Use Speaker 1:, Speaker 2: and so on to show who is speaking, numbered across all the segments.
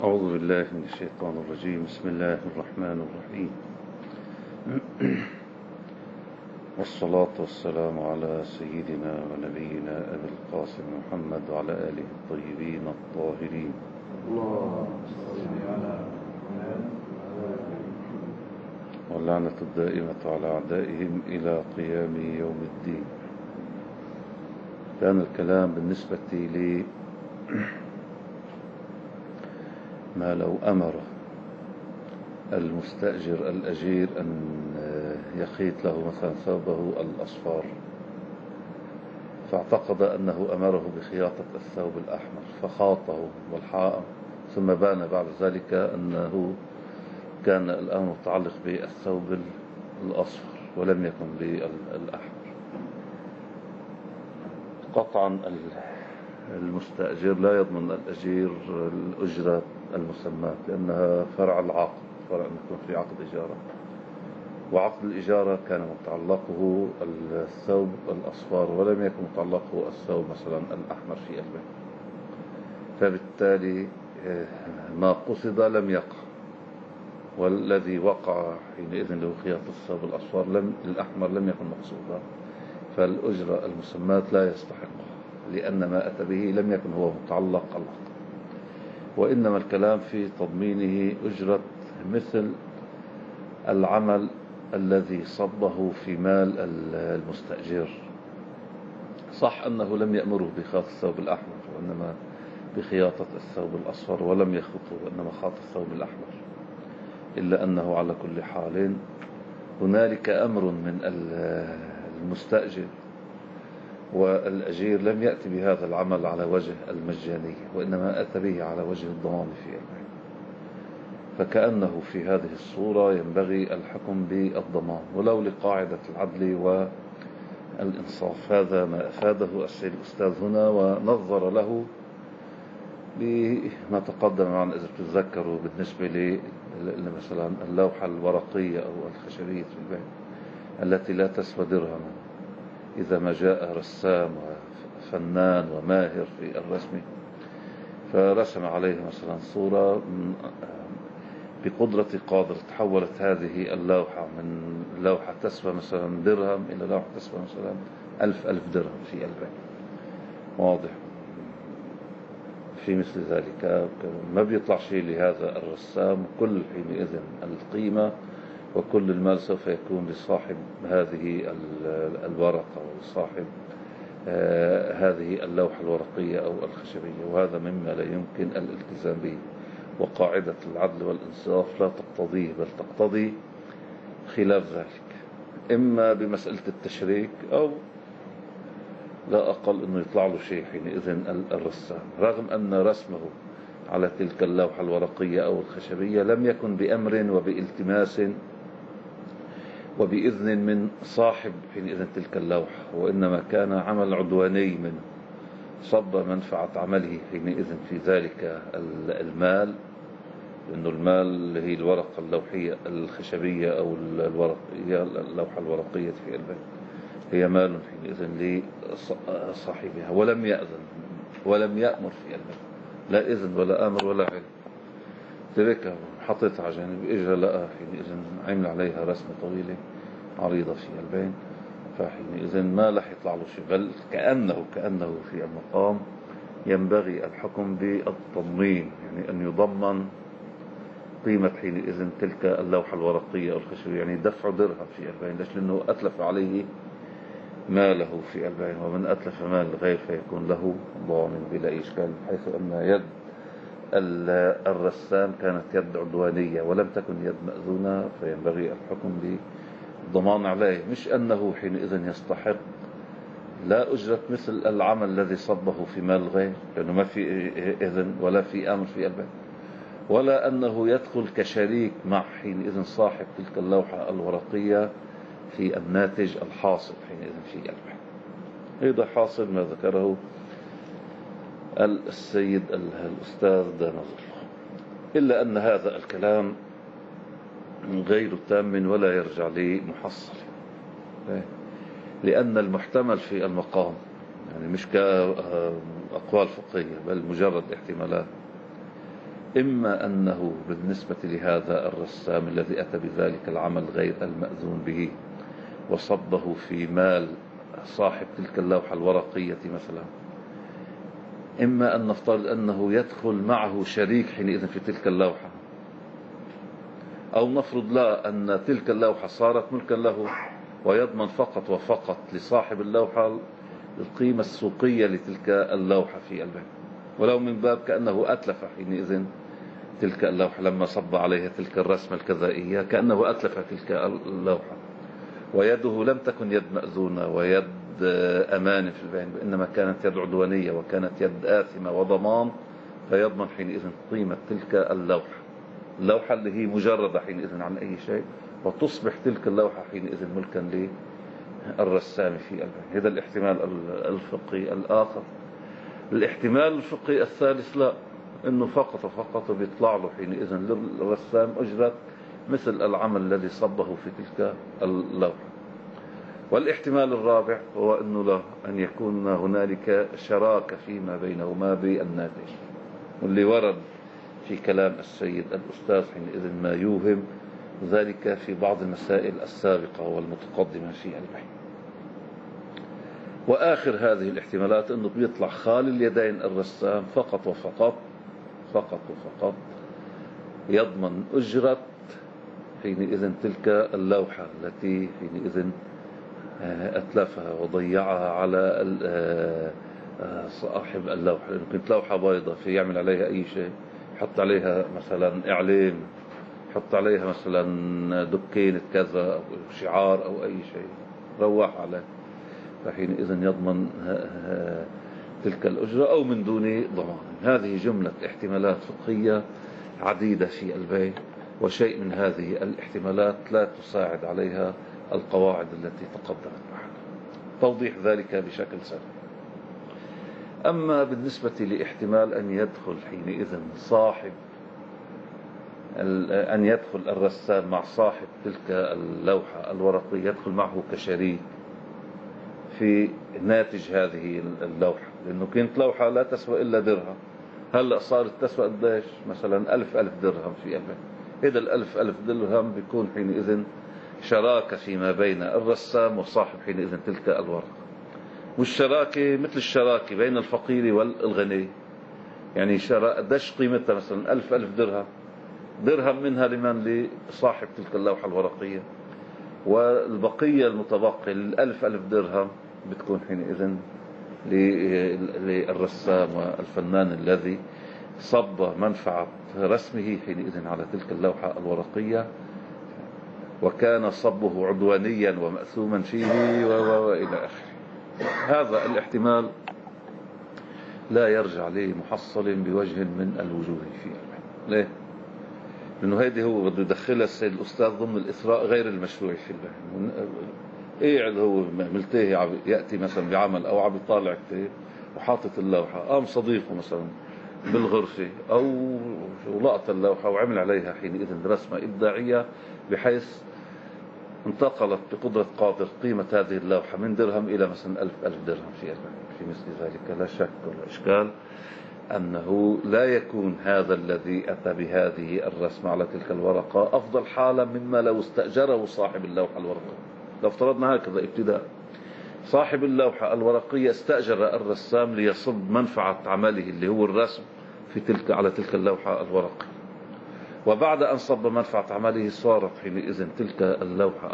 Speaker 1: أعوذ بالله من الشيطان الرجيم. بسم الله الرحمن الرحيم. والصلاة والسلام على سيدنا ونبينا أبي القاسم محمد وعلى آله الطيبين الطاهرين. واللعنة الدائمة على أعدائهم إلى قيام يوم الدين. كان الكلام بالنسبة لي ما لو أمر المستأجر الأجير أن يخيط له مثلا ثوبه الأصفر، فاعتقد أنه أمره بخياطة الثوب الأحمر فخاطه والحائط، ثم بان بعد ذلك أنه كان الأمر متعلق بالثوب الأصفر ولم يكن بالأحمر. قطعا المستأجر لا يضمن الأجير الأجرة المسماة، لأنها فرع العقد، فرع أن يكون في عقد إجارة، وعقد الإجارة كان متعلقه الثوب الأصفر ولم يكن متعلقه الثوب مثلا الأحمر في البيع، فبالتالي ما قصد لم يقع، والذي وقع حينئذ له خياطة الثوب الأصفر الأحمر لم يكن مقصودا، فالأجرة المسماة لا يستحقها، لأن ما أتى به لم يكن هو متعلق العقد، وإنما الكلام في تضمينه أجرة مثل العمل الذي صبه في مال المستأجر. صح أنه لم يأمره بخياطة الثوب الأحمر وإنما بخياطة الثوب الأصفر، ولم يخطه وإنما خاط الثوب الأحمر، إلا أنه على كل حال هنالك أمر من المستأجر والأجير لم يأتي بهذا العمل على وجه المجانية، وإنما أتى به على وجه الضمان في البيع، فكأنه في هذه الصورة ينبغي الحكم بالضمان ولو لقاعدة العدل والإنصاف. هذا ما أفاده السيد الأستاذ هنا، ونظر له بما تقدم معنا إذا تتذكروا بالنسبة مثلا اللوحة الورقية أو الخشبية في البيع التي لا تسوى درهما، إذا ما جاء رسام وفنان وماهر في الرسم فرسم عليه مثلا صورة بقدرة قادر، تحولت هذه اللوحة من لوحة تسوى مثلا درهم إلى لوحة تسوى مثلا 1000 درهم في البيع. واضح؟ في مثل ذلك ما بيطلع شيء لهذا الرسام، كل حينئذ القيمة وكل المال سوف يكون لصاحب هذه الورقة وصاحب هذه اللوحة الورقية أو الخشبية، وهذا مما لا يمكن الالتزام به، وقاعدة العدل والإنصاف لا تقتضيه، بل تقتضي خلاف ذلك، إما بمسألة التشريك أو لا أقل أنه يطلع له شيء حينئذ الرسام، رغم أن رسمه على تلك اللوحة الورقية أو الخشبية لم يكن بأمر وبالتماس وبإذن من صاحب حينئذ تلك اللوحة، وإنما كان عمل عدواني منه صب منفعة عمله حينئذ في ذلك المال، لأنه المال هي الورقة اللوحية الخشبية أو اللوحة الورقية في البيت هي مال حينئذ لصاحبها، ولم يأذن ولم يأمر في البيت، لا إذن ولا أمر ولا علم، تركها حطيتها على جانب، إجا لقى حينئذ عمل عليها رسمة طويلة عريضة في البين، فحينئذ ما لح يطلع له شيء، بل كأنه في المقام ينبغي الحكم بالتضمين، يعني أن يضمن قيمة حينئذ تلك اللوحة الورقية أو الخشبية، يعني دفع درهم في البين. ليش؟ لأنه أتلف عليه ماله في البين، ومن أتلف مال الغير فيكون له ضامن بلا إشكال، حيث أن يد الرسام كانت يد عدوانية ولم تكن يد مأذونة، فينبغي الحكم بالضمان عليه، مش أنه حينئذ يستحق لا أجرة مثل العمل الذي صبه في مال الغير، لأنه ما في إذن ولا في أمر في البيع، ولا أنه يدخل كشريك مع حينئذ صاحب تلك اللوحة الورقية في الناتج الحاصل حينئذ في البيع. هذا حاصل ما ذكره السيد الأستاذ دانظر، إلا أن هذا الكلام غير تام ولا يرجع لمحصل، لأن المحتمل في المقام يعني مش كأقوال فقهية بل مجرد احتمالات، إما أنه بالنسبة لهذا الرسام الذي أتى بذلك العمل غير المأذون به وصبه في مال صاحب تلك اللوحة الورقية مثلا، إما أن نفترض أنه يدخل معه شريك حينئذ في تلك اللوحة، أو نفرض لا أن تلك اللوحة صارت ملكا له ويضمن فقط وفقط لصاحب اللوحة القيمة السوقية لتلك اللوحة في البيع، ولو من باب كأنه أتلف حينئذ تلك اللوحة لما صب عليها تلك الرسمة الكذائية، كأنه أتلف تلك اللوحة، ويده لم تكن يد مأذونة ويد أمان في البيع، إنما كانت يد عدوانية وكانت يد آثمة وضمان، فيضمن حينئذ قيمة تلك اللوحة اللي هي مجردة حينئذ عن أي شيء، وتصبح تلك اللوحة حينئذ ملكا للرسام في البيع. هذا الاحتمال الفقهي الآخر. الاحتمال الفقهي الثالث لا، إنه فقط بيطلع له حينئذ للرسام أجرة مثل العمل الذي صبه في تلك اللوحة. والاحتمال الرابع هو أنه لا، أن يكون هنالك شراكة فيما بينهما بالناتج، واللي ورد في كلام السيد الأستاذ حينئذ ما يوهم ذلك في بعض المسائل السابقة والمتقدمة في البيع. وآخر هذه الاحتمالات أنه بيطلع خالي اليدين الرسام فقط وفقط يضمن أجرة حينئذ تلك اللوحة التي حينئذ أتلفها وضيعها على صاحب اللوحة، لأنه كانت لوحة بيضة في يعمل عليها أي شيء، يحط عليها مثلا إعلام، يحط عليها مثلا دكينة كذا أو شعار أو أي شيء روح عليه، فحينئذ يضمن تلك الأجرة أو من دون ضمان. هذه جملة احتمالات فقهية عديدة في البيع، وشيء من هذه الاحتمالات لا تساعد عليها القواعد التي تقدمت معنا. توضيح ذلك بشكل سريع. أما بالنسبة لاحتمال أن يدخل حينئذ أن يدخل الرسام مع صاحب تلك اللوحة الورقية، يدخل معه كشريك في ناتج هذه اللوحة، لأنه كانت لوحة لا تسوى إلا درهم، هلأ صارت تسوى قديش؟ مثلا 1000 درهم في أمن. إذا 1000 درهم بيكون حينئذ شراكة فيما بين الرسام وصاحب حينئذ تلك الورقة، والشراكة مثل الشراكة بين الفقير والغني، يعني قديش قيمتها؟ مثلا 1000 درهم منها لمن؟ لصاحب تلك اللوحة الورقية، والبقية المتبقي 1000 درهم بتكون حينئذ للرسام والفنان الذي صب منفعة رسمه حينئذ على تلك اللوحة الورقية، وكان صبه عدوانيا ومأثوما فيه وإلى آخره. هذا الاحتمال لا يرجع لمحصل بوجه من الوجوه فيه. ليه؟ لأنه هيدي هو بده يدخلها السيد الأستاذ ضمن الإثراء غير المشروع في البحث. قاعد هو ملتهي يأتي مثلا بعمل أو عم يطالع كتير وحاطط اللوحة، قام صديقه مثلا بالغرفة أو لقط اللوحة وعمل عليها حينئذ رسمة إبداعية بحيث انتقلت بقدرة قادر قيمة هذه اللوحة من درهم إلى مثلا 1000 درهم في مثل ذلك. لا شك ولا إشكال أنه لا يكون هذا الذي أتى بهذه الرسمة على تلك الورقة أفضل حالا مما لو استأجره صاحب اللوحة الورقية. لو افترضنا هكذا ابتداء، صاحب اللوحة الورقية استأجر الرسام ليصب منفعة عمله اللي هو الرسم على تلك اللوحة الورقية، وبعد أن صب منفعة عمله صارت حينئذ تلك اللوحة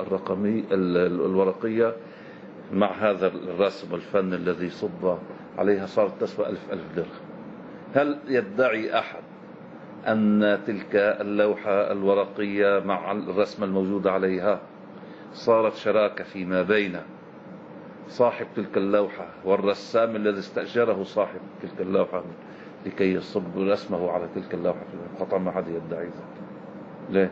Speaker 1: الورقية مع هذا الرسم والفن الذي صب عليها صارت تسوى 1000 درهم. هل يدعي أحد أن تلك اللوحة الورقية مع الرسم الموجود عليها صارت شراكة فيما بين صاحب تلك اللوحة والرسام الذي استأجره صاحب تلك اللوحة لكي يصب رسمه على تلك اللوحة؟ قطعا ما حد يدعي ذلك. ليه؟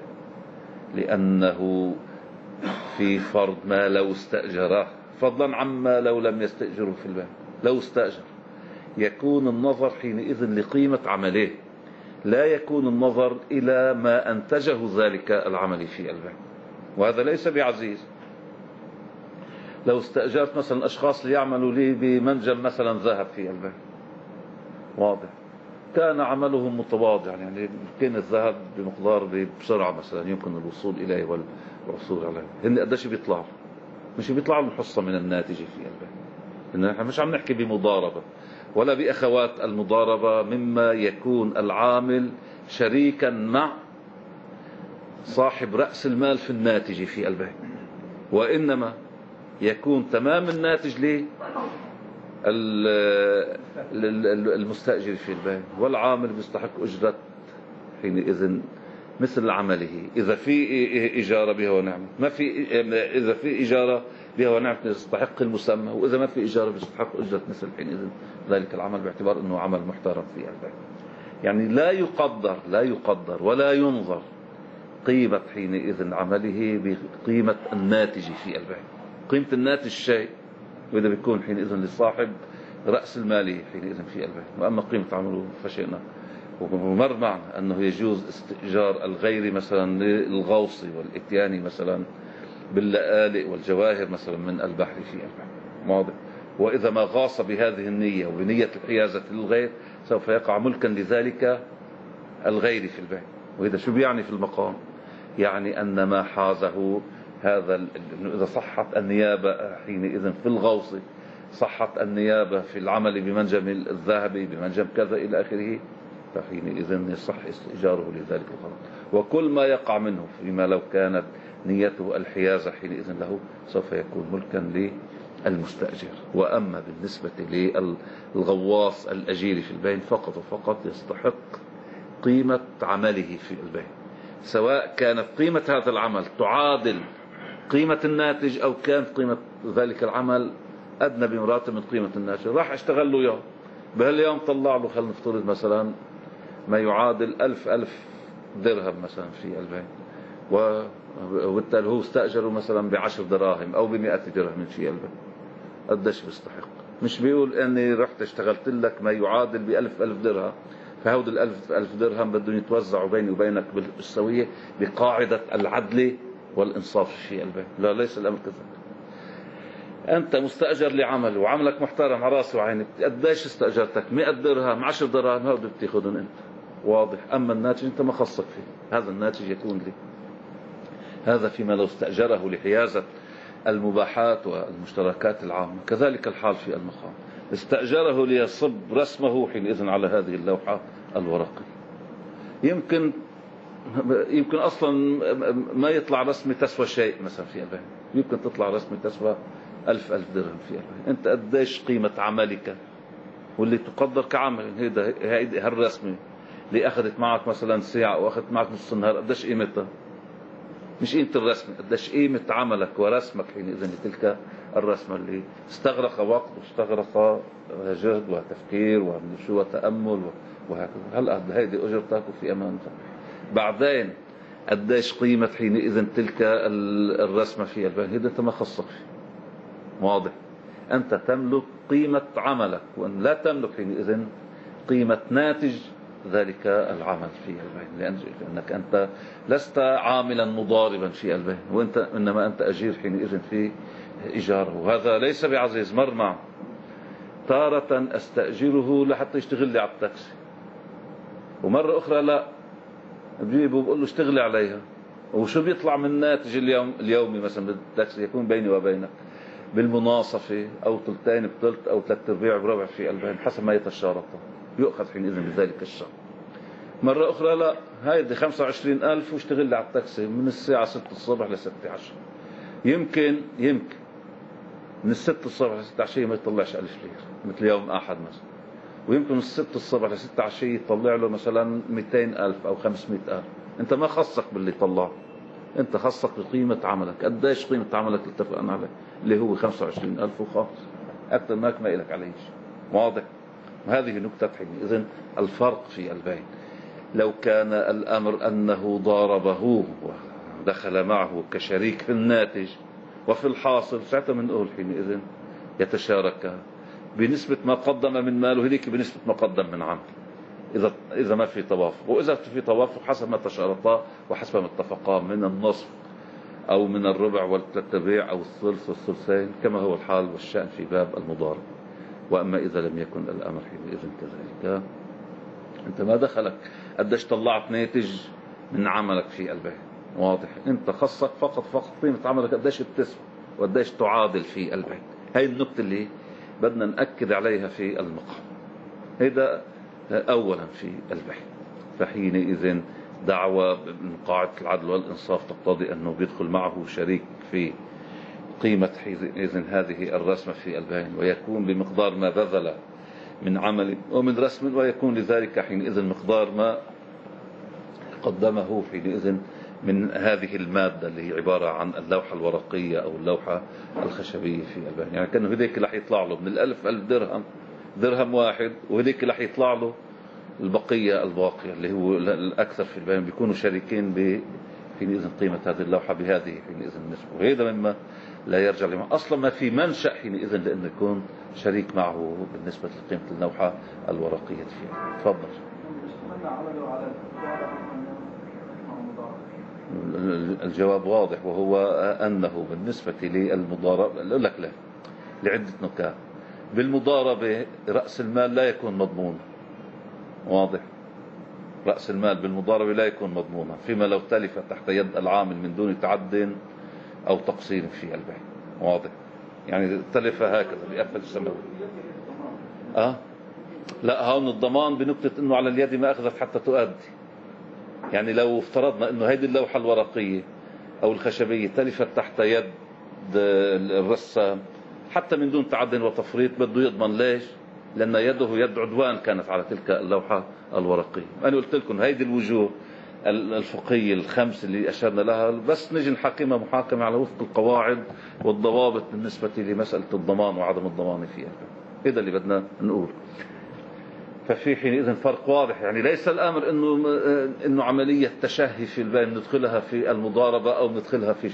Speaker 1: لأنه في فرض ما لو استأجره، فضلا عما لو لم يستأجره في البيع، لو استأجر يكون النظر حينئذ لقيمة عمله، لا يكون النظر إلى ما أنتجه ذلك العمل في البيع، وهذا ليس بعزيز. لو استأجرت مثلا أشخاص ليعملوا لي بمنجم مثلا ذهب في البيع، واضح، كان عمله متواضعا، يعني كان الذهب بمقدار بسرعة مثلا يمكن الوصول إليه والعثور عليه، هن قديش بيطلعوا؟ مش بيطلعوا من حصة من الناتج في البيع. نحن مش عم نحكي بمضاربة ولا بأخوات المضاربة مما يكون العامل شريكا مع صاحب رأس المال في الناتج في البيع، وإنما يكون تمام الناتج ليه المستأجر في البيع، والعامل بيستحق أجرة حينئذ مثل عمله. إذا في إجارة بها ونعمة، ما في، إذا في إجارة بها ونعمة يستحق المسمى، وإذا ما في إجارة بيستحق أجرة مثل حينئذ ذلك العمل، باعتبار أنه عمل محترم في البيع. يعني لا يقدر ولا ينظر قيمة حينئذ عمله بقيمة الناتج في البيع. قيمة الناتج شيء، وإذا بيكون حينئذ لصاحب رأس المال حينئذ في البيع، وأما قيمة عمله فشيئنا. ومر معنا أنه يجوز استئجار الغير مثلا للغوص والإتيان مثلا باللآلئ والجواهر مثلا من البحر في البحر، واضح. وإذا ما غاص بهذه النية وبنية الحيازة للغير سوف يقع ملكا لذلك الغير في البيع. وإذا شو بيعني في المقام؟ يعني أن ما حازه هذا، إذا صحت النيابة حينئذ في الغوص، صحت النيابة في العمل بمنجم الذهبي بمنجم كذا إلى آخره، فحينئذ يصح استئجاره لذلك الغرض. وكل ما يقع منه فيما لو كانت نيته الحيازة حينئذ له سوف يكون ملكا للمستأجر. وأما بالنسبة للغواص الأجير في البين فقط وفقط يستحق قيمة عمله في البين، سواء كانت قيمة هذا العمل تعادل قيمة الناتج أو كانت قيمة ذلك العمل أدنى بمراتب من قيمة الناتج. راح اشتغل له يوم، بهاليوم طلع له خلينا نفترض مثلا ما يعادل 1000 درهم مثلا في البين، وبالتالي هو استأجره مثلا ب10 دراهم أو ب100 درهم في البين، قديش بيستحق؟ مش بيقول أني رحت اشتغلت لك ما يعادل ب1000 درهم، فهود 1000 درهم بدهم يتوزعوا بيني وبينك بالسوية بقاعدة العدل والإنصاف في البين. لا، ليس الأمر كذلك. أنت مستأجر لعمل وعملك محترم على راسي وعيني، قديش استأجرتك؟ 100 درهم 10 دراهم، هود بتاخذهم أنت، واضح. أما الناتج أنت ما خصك فيه، هذا الناتج يكون لي. هذا فيما لو استأجره لحيازة المباحات والمشتركات العامة. كذلك الحال في المقام، استأجره ليصب رسمه حينئذ على هذه اللوحة الورقية. يمكن أصلا ما يطلع رسمي تسوى شيء مثلا في البيع، يمكن تطلع رسمي تسوى 1000 درهم في البيع. أنت قديش قيمة عملك واللي تقدر كعمل؟ هيدا هالرسمي اللي أخذت معك مثلا ساعة أو أخذت معك نص النهار، قديش قيمتها؟ مش قيمة الرسم، قديش قيمة عملك ورسمك حينئذ لتلك الرسمة اللي استغرق وقت واستغرق جهد وتفكير ونشوة وتأمل وهكذا. هلا هيدي أجرتك وفي أمانتك. بعدين قديش قيمة حينئذ تلك الرسمة في البيت؟ هيدا أنت ما خصك فيه، واضح. أنت تملك قيمة عملك، وأن لا تملك حينئذ قيمة ناتج ذلك العمل في البين، لأنك أنت لست عاملا مضاربا في البين، إنما أنت أجير حينئذ في إيجاره. وهذا ليس بعزيز. مر معه تارة أستأجره لحتى يشتغل لي على التاكسي، ومرة أخرى لا، بجيبه بقول له اشتغلي عليها. وشو بيطلع من الناتج اليومي مثلا بالتاكسي؟ يكون بيني وبينك بالمناصفة أو ثلثين بثلث أو 3/4 بربع في البين حسب ما يتشارطه، يؤخذ حينئذ بذلك الشهر. مرة أخرى لا، هايدي 25,000 واشتغل على التاكسي من الساعة 6 الصبح ل 6 عشر. يمكن من 6 الصبح ل 6 عشية ما يطلعش 1000 ليرة مثل يوم أحد مثلا، ويمكن من 6 الصبح ل 6 عشية يطلع له مثلا 200,000 أو 500,000. أنت ما خصك باللي طلعه، أنت خصك بقيمة عملك. قديش قيمة عملك اللي اتفقنا عليه اللي هو 25,000 وخالص، أكثر ما إلك عليه شيء، واضح. وهذه نكتة حينئذ الفرق في البين. لو كان الأمر أنه ضاربه ودخل معه كشريك في الناتج وفي الحاصل، ساعتها بنقول حينئذ يتشارك بنسبة ما قدم من ماله هذيك بنسبة ما قدم من عمل، إذا ما في توافق. وإذا في توافق حسب ما تشارطا وحسب ما اتفقا من النصف أو من الربع والتلتبيع أو الثلث والثلثين، كما هو الحال والشأن في باب المضارب. وأما إذا لم يكن الأمر حينئذ كذلك أنت ما دخلك قديش طلعت ناتج من عملك في البيع، واضح؟ أنت خصك فقط قيمة عملك قديش بتسوى وقديش تعادل في البيع. هاي النقطة اللي بدنا نأكد عليها في المقام. هذا أولا في البيع. فحينئذ دعوة من قاعدة العدل والإنصاف تقتضي أنه بيدخل معه شريك في قيمة حينئذ هذه الرسمة في البيع، ويكون بمقدار ما بذل من عمل ومن رسم، ويكون لذلك حينئذ مقدار ما قدمه حينئذ من هذه المادة اللي هي عبارة عن اللوحة الورقية أو اللوحة الخشبية في البيع. يعني كأنه هذيك رح يطلع له من 1000 درهم درهم واحد، وهذيك رح يطلع له البقية الباقية اللي هو الأكثر في البيع. بيكونوا شريكين حينئذ قيمة هذه اللوحة بهذه حينئذ النسبة. وهذا مما لا يرجع لما أصلا ما في منشأ حينئذ لأنه يكون شريك معه بالنسبة لقيمة اللوحة الورقية فيها. تفضل. الجواب واضح، وهو أنه بالنسبة للمضاربة أقول لك لا لعدة نكات. بالمضاربة رأس المال لا يكون مضمونا، واضح؟ رأس المال بالمضاربة لا يكون مضمونا فيما لو تلف تحت يد العامل من دون تعد أو تقصير في البيع، واضح؟ يعني تلف هكذا بأفل السماوات. لا، هون الضمان بنقطة انه على اليد ما اخذت حتى تؤدي. يعني لو افترضنا انه هيدي اللوحة الورقية او الخشبية تلفت تحت يد الرسام حتى من دون تعد وتفريط، بده يضمن. ليش؟ لان يده يد عدوان كانت على تلك اللوحة الورقية. انا قلت لكم هيدي الوجوه الفقهية الخمس اللي أشرنا لها، بس نجي نحاكمها محاكمة على وفق القواعد والضوابط بالنسبة لمسألة الضمان وعدم الضمان فيها. هذا اللي بدنا نقول. ففي حينئذ فرق واضح. يعني ليس الأمر إنه عملية تشهي في البيع ندخلها في المضاربة أو ندخلها في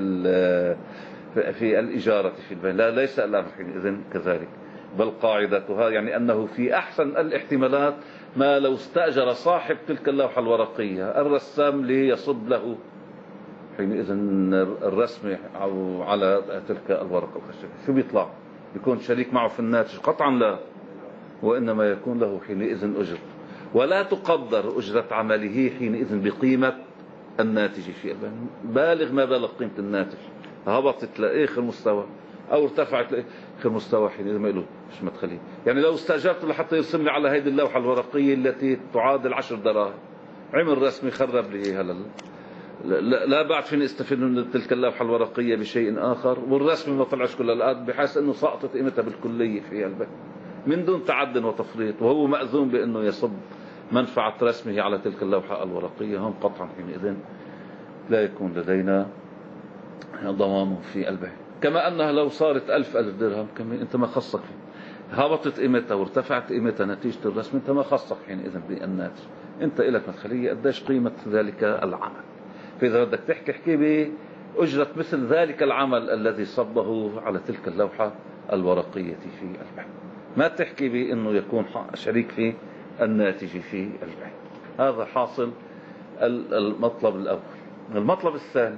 Speaker 1: في الإجارة في البيع. لا، ليس الأمر حينئذ كذلك، بل قاعدتها يعني أنه في أحسن الاحتمالات ما لو استأجر صاحب تلك اللوحة الورقية الرسام ليصب له حينئذ الرسم على تلك الورقة الخشبية، شو بيطلع؟ يكون شريك معه في الناتج؟ قطعا لا، وإنما يكون له حينئذ أجر، ولا تقدر أجرة عمله حينئذ بقيمة الناتج في البيع. بالغ ما بلغ قيمة الناتج، هبطت لآخر مستوى أو ارتفعت لآخر مستوى حينئذ ما له مش مدخلين. يعني لو استأجرت لحتى يرسم لي على هذه اللوحة الورقية التي تعادل 10 دراهم، عمل رسمي خرب لي هلا، لا بعد فيني استفيد من تلك اللوحة الورقية بشيء آخر، والرسم ما طلعش كل الآن بحيث أنه سقطت قيمتها بالكلية في البيع من دون تعد وتفريط، وهو مأذون بأنه يصب منفعة رسمه على تلك اللوحة الورقية. هم قطعا حينئذ لا يكون لدينا ضمان في البيع. كما أنها لو صارت 1000 درهم كمان أنت ما خصك فيه، هبطت قيمتها وارتفعت قيمتها نتيجة الرسم، أنت ما خصك حينئذ بالناتج. أنت إلك مدخلية قديش قيمة ذلك العمل. فإذا بدك تحكي بأجرة مثل ذلك العمل الذي صبه على تلك اللوحة الورقية في البيع، ما تحكي بأنه يكون شريك في الناتج في البيع. هذا حاصل المطلب الأول. المطلب الثاني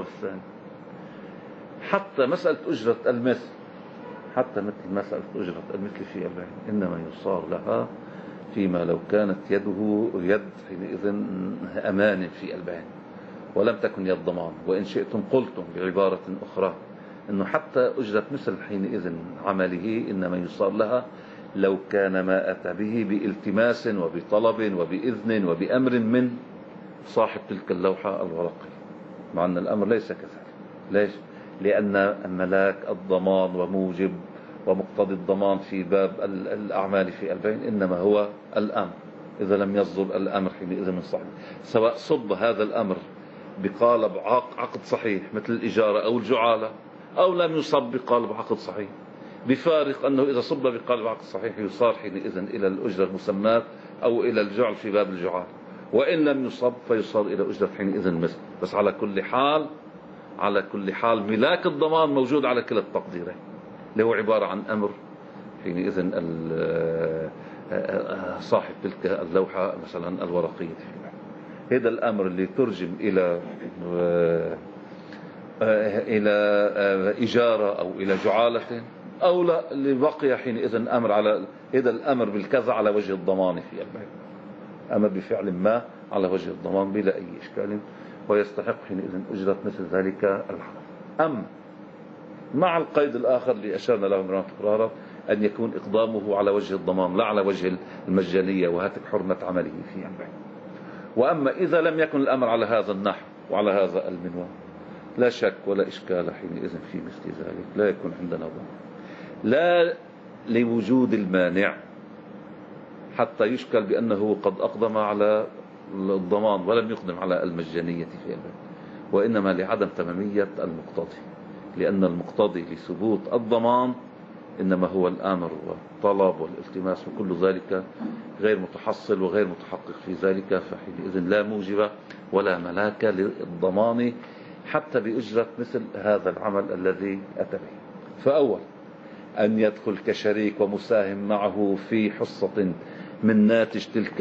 Speaker 1: حتى مسألة أجرة المثل، حتى مثل مسألة أجرة المثل في البيع إنما يصار لها فيما لو كانت يده يد حينئذ أمان في البيع ولم تكن يد ضمان. وإن شئتم قلتم بعبارة أخرى أنه حتى أجرة مثل حينئذ عمله إنما يصار لها لو كان ما أتى به بالتماس وبطلب وبإذن وبأمر من صاحب تلك اللوحة الورقية، مع أن الأمر ليس كذلك. ليش؟ لأن ملاك الضمان وموجب ومقتضي الضمان في باب الأعمال في البيع إنما هو الأمر. إذا لم يصدر الأمر حينئذ من صاحب، سواء صب هذا الأمر بقالب عقد صحيح مثل الإجارة أو الجعالة، أو لم يصب بقالب عقد صحيح، بفارق أنه إذا صب بقالب عقد صحيح يصار حينئذ إلى الأجرة المسماة أو إلى الجعل في باب الجعال، وإن لم يصب فيصار إلى أجرة حينئذ مثل. بس على كل حال ملاك الضمان موجود على كلا التقديرين، اللي هو عبارة عن أمر حينئذ صاحب تلك اللوحة مثلا الورقية. هذا الأمر اللي ترجم إلى إجارة أو إلى جعالة، أو لا اللي بقي حينئذ أمر على هذا الأمر بالكذا على وجه الضمان في البيع. أما بفعل ما على وجه الضمان بلا أي إشكال، ويستحق حينئذ أجرة مثل ذلك العمل. أما مع القيد الآخر اللي أشرنا له مرارا تكرارا، أن يكون إقدامه على وجه الضمان لا على وجه المجانية وهاتك حرمة عمله في البيع. وأما إذا لم يكن الأمر على هذا النحو وعلى هذا المنوال، لا شك ولا إشكال حينئذ في مثل ذلك، لا يكون عندنا ضمان، لا لوجود المانع حتى يشكل بأنه قد أقدم على الضمان ولم يقدم على المجانية في البيع، وإنما لعدم تمامية المقتضي، لأن المقتضي لثبوت الضمان إنما هو الآمر والطلب والالتماس، وكل ذلك غير متحصل وغير متحقق في ذلك، فحينئذ لا موجب ولا ملاك للضمان حتى بأجرة مثل هذا العمل الذي أتى به. فأول أن يدخل كشريك ومساهم معه في حصة من ناتج تلك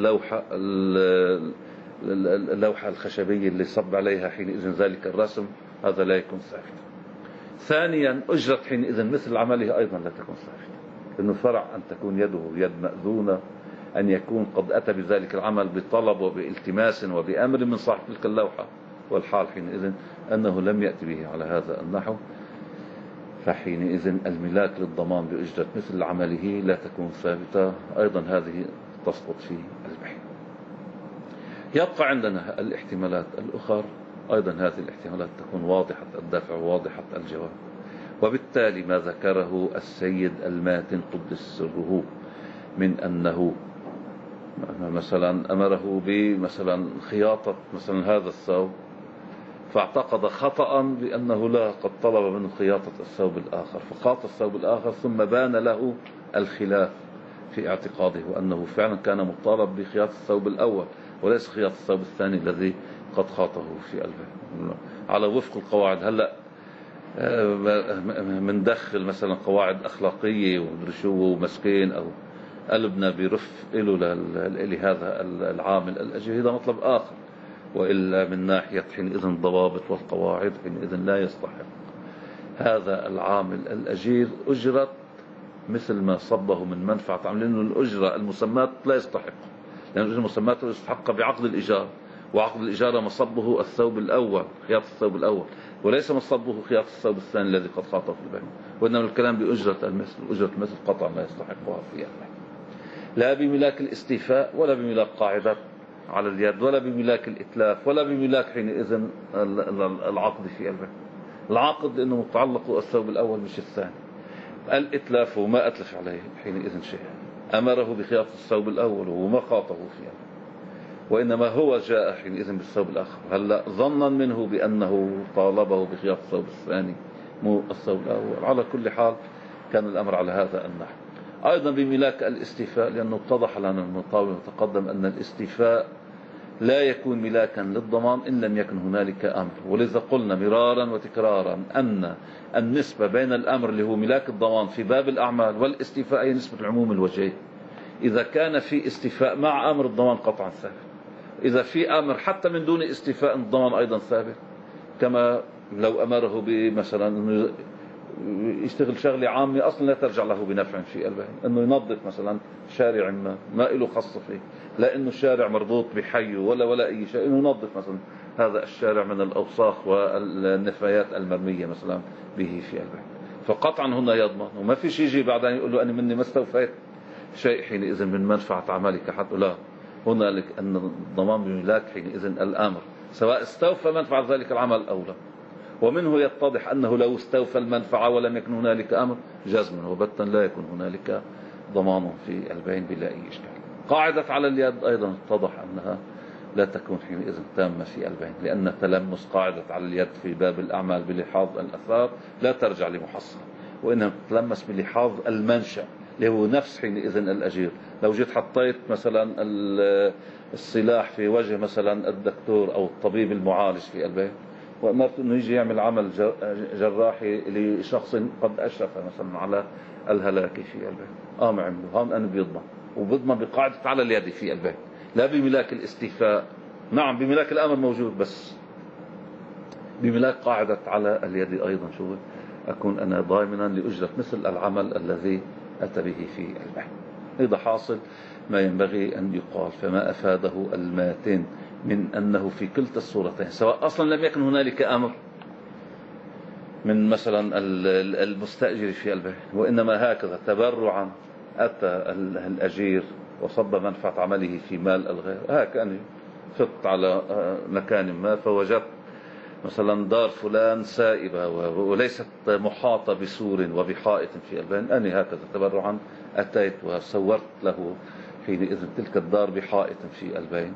Speaker 1: اللوحة الخشبية اللي صب عليها حينئذ ذلك الرسم، هذا لا يكون ثابتا. ثانيا أجرة حينئذ مثل عمله أيضا لا تكون ثابتة، لأنه فرع أن تكون يده يد مأذونة، أن يكون قد أتى بذلك العمل بطلب وبالتماس وبأمر من صاحب تلك اللوحة، والحال حينئذ أنه لم يأتي به على هذا النحو، فحينئذ الملاك للضمان بأجرة مثل عمله لا تكون ثابتة أيضا، هذه تسقط في البيع. يبقى عندنا الاحتمالات الأخرى، أيضا هذه الاحتمالات تكون واضحة الدافع وواضحة الجواب، وبالتالي ما ذكره السيد الماتن قدس سره من أنه مثلا أمره بمثلا خياطة مثلا هذا الثوب، فاعتقد خطأ بأنه لا قد طلب منه خياطة الثوب الآخر، فخاط الثوب الآخر ثم بان له الخلاف في اعتقاده، وأنه فعلا كان مطالب بخياطة الثوب الأول وليس خياطة الثوب الثاني الذي قد خاطه في قلبه على وفق القواعد. هلأ مندخل مثلا قواعد أخلاقية ومدرشوه ومسكين أو قلبنا برف له لهذا العامل الأجير، هذا مطلب آخر، وإلا من ناحية حينئذ الضوابط والقواعد حينئذ لا يستحق هذا العامل الأجير أجرة مثل ما صبه من منفعة عمل، لأنه الأجرة المسمات لا يستحق، لأن الأجرة المسمات يستحق بعقد الإيجار، وعقد الإجارة مصبه الثوب الأول خياطة الثوب الأول، وليس مصبه خياطة الثوب الثاني الذي قد خاطه في البيع، وإنما الكلام بأجرة المثل، أجرة المثل قطعا لا يستحقها في البيع، لا بملاك الاستيفاء ولا بملاك قاعدة على اليد ولا بملاك الإتلاف ولا بملاك حينئذ العقد في البيع. العقد لأنه متعلق الثوب الأول مش الثاني، الإتلاف وما أتلف عليه حينئذ شيء، أمره بخياطة الثوب الأول وما خاطه فيه، وإنما هو جاء حينئذ بالثوب الآخر، هلا ظنا منه بأنه طالبه بخياطة الثوب الثاني مو الثوب الأول. على كل حال كان الأمر على هذا النحو. أيضا بملاك الاستيفاء، لأنه اتضح لنا من المطاول وتقدم أن الاستيفاء لا يكون ملاكا للضمان إن لم يكن هنالك أمر، ولذا قلنا مرارا وتكرارا أن النسبة بين الأمر اللي هو ملاك الضمان في باب الأعمال والاستيفاء هي نسبة العموم الوجهي. إذا كان في استيفاء مع أمر الضمان قطعا ثابت، إذا في أمر حتى من دون استيفاء الضمان أيضا ثابت، كما لو أمره بمثلا أنه يشتغل شغلة عامة أصلا لا ترجع له بنفع في قلبه، أنه ينظف مثلا شارع ما له خاصة فيه، لا أنه الشارع مربوط بحي ولا أي شيء، أنه ينظف مثلا هذا الشارع من الأوساخ والنفايات المرمية مثلا به في قلبه، فقطعا هنا يضمن، وما في شيء يجي بعدين يقول له أنا مني ما استوفيت شيء حينئذ من منفعة عملك، حتى لا، هنالك أن الضمان بملاك حينئذ الأمر سواء استوفى منفعة ذلك العمل أو لا، ومنه يتضح أنه لو استوفى المنفعة ولم يكن هنالك أمر جزما وبتا لا يكون هنالك ضمان في البين بلا أي إشكال. قاعدة على اليد أيضا اتضح أنها لا تكون حينئذ تامة في البين، لأن تلمس قاعدة على اليد في باب الأعمال بلحاظ الأثار لا ترجع لمحصل، وإنها تلمس بلحاظ المنشأ اللي هو نفس حينئذ الأجير. لو جيت حطيت مثلا السلاح في وجه مثلا الدكتور أو الطبيب المعالج في البين وأمرت أنه يجي يعمل عمل جراحي لشخص قد أشرف مثلا على الهلاك في البيت، ما عمله، هون أنا بيضمن، وبضمن بقاعدة على اليد في البيت، لا بملاك الاستيفاء. نعم بملاك الأمر موجود، بس بملاك قاعدة على اليد أيضا شو أكون أنا ضامنا لأجرة مثل العمل الذي أتى به في البيت. هذا حاصل ما ينبغي أن يقال. فما أفاده الماتن من أنه في كلتا الصورتين سواء أصلا لم يكن هنالك أمر من مثلا المستأجر في البيع، وإنما هكذا تبرعا أتى الأجير وصب منفعة عمله في مال الغير. هكذا فت على مكان ما فوجدت مثلا دار فلان سائبة وليست محاطة بسور وبحائط في البين، أنا هكذا تبرعا أتيت وصورت له حينئذ تلك الدار بحائط في البين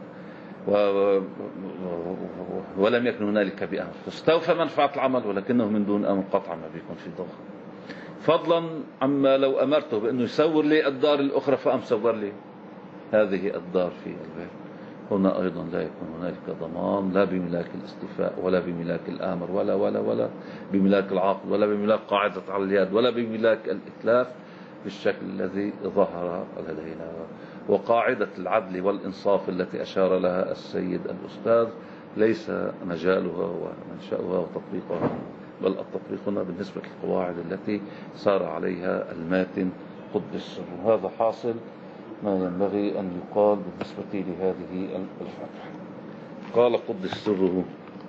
Speaker 1: ولم يكن هنالك بأمر، فاستوفى منفعة العمل ولكنه من دون أمر قطعا ما بيكون في ضغط. فضلا عما لو أمرته بأنه يصور لي الدار الأخرى فأم صور لي هذه الدار في البيت، هنا أيضا لا يكون هنالك ضمان لا بملاك الاستيفاء ولا بملاك الآمر ولا بملاك العقد ولا بملاك قاعدة على اليد ولا بملاك الإتلاف بالشكل الذي ظهر لدينا. وقاعدة العدل والإنصاف التي أشار لها السيد الأستاذ ليس مجالها ومنشأها وتطبيقها، بل التطبيق هنا بالنسبة للقواعد التي سار عليها الماتن قدس سره. هذا حاصل ما ينبغي أن يقال بالنسبة لهذه الفتحة. قال قدس سره: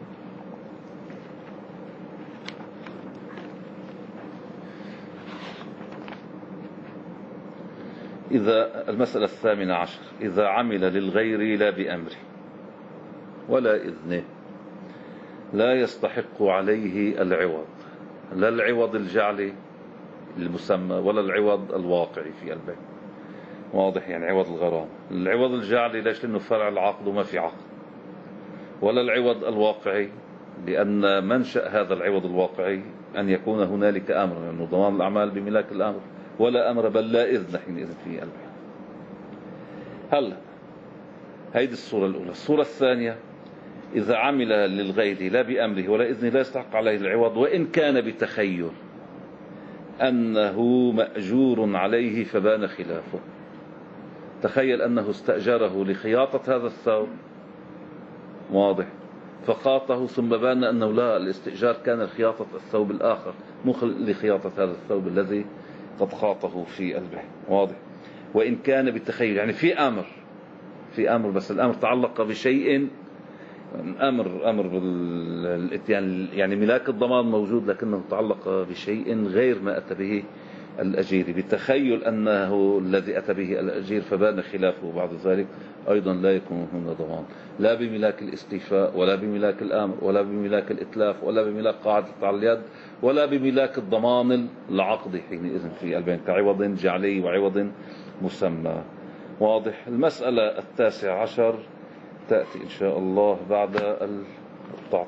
Speaker 1: إذا المسألة 18 إذا عمل للغير لا بأمره ولا إذنه لا يستحق عليه العوض، لا العوض الجعلي المسمى ولا العوض الواقعي في البيع. واضح؟ يعني عوض الغرام. العوض الجعلي ليش؟ لأنه فرع العقد وما في عقد. ولا العوض الواقعي لأن منشأ هذا العوض الواقعي أن يكون هنالك أمر، لأنه يعني ضمان الأعمال بملاك الأمر، ولا أمر بل لا إذن حينئذ في البيع. هلا هيدي الصورة الأولى. الصورة الثانية: إذا عمل للغير لا بأمره ولا إذنه لا يستحق عليه العوض وإن كان بتخيل أنه مأجور عليه فبان خلافه. تخيل أنه استأجره لخياطة هذا الثوب، واضح، فخاطه ثم بان أنه لا، الاستئجار كان لخياطة الثوب الآخر مو لخياطة هذا الثوب الذي قد خاطه في البيع. واضح؟ وإن كان بالتخيل يعني في أمر بس الأمر تعلق بشيء، أمر بالإتيان، يعني ملاك الضمان موجود لكنه تعلق بشيء غير ما أتى به الأجير بتخيل أنه الذي أتى به الأجير فبان خلافه بعد ذلك، أيضا لا يكون هنا ضمان لا بملاك الاستيفاء ولا بملاك الأمر ولا بملاك الإتلاف ولا بملاك قاعدة على اليد ولا بملاك الضمان العقدي حينئذ في البين كعوض جعلي وعوض مسمى. واضح؟ المسألة 19 تأتي إن شاء الله بعد التعطيل.